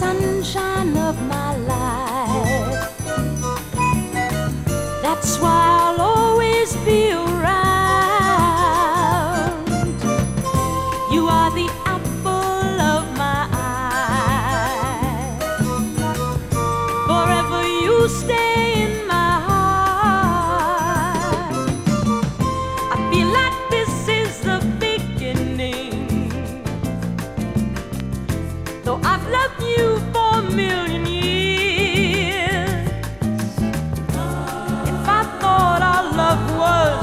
sunshine of my life. That's why I'll always be around. You are the apple of my eye. Forever you stay in my heart. I feel like this is the beginning, though I've loved you for a million years. If I thought our love was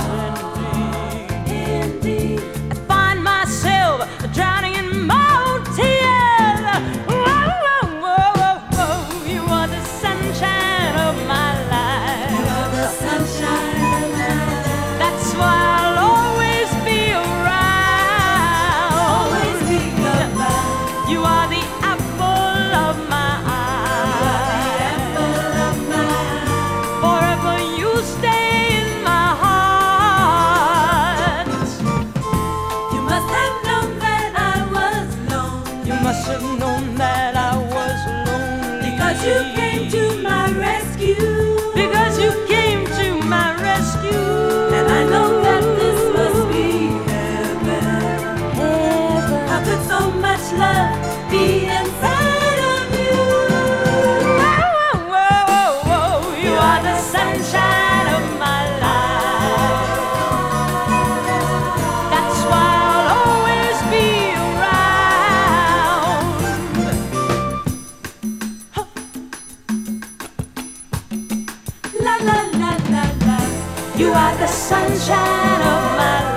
ending, I'd find myself drowning in my own tears. Whoa, whoa, whoa, whoa. You are the sunshine of my life. You are the sunshine of my life. That's why I'll always be around. Always be goodbye. You are the apple of my eye. Apple of my eye. Forever you stay in my heart. You must have known that I was lonely. You must have known that I was lonely. Because you came to my rescue. Because you came to my rescue. And I know that this must be heaven. Heaven. How could so much love be inside of you? Whoa, whoa, whoa, whoa. You are the sunshine of my life. That's why I'll always be around. La la la la la. You are the sunshine of my life.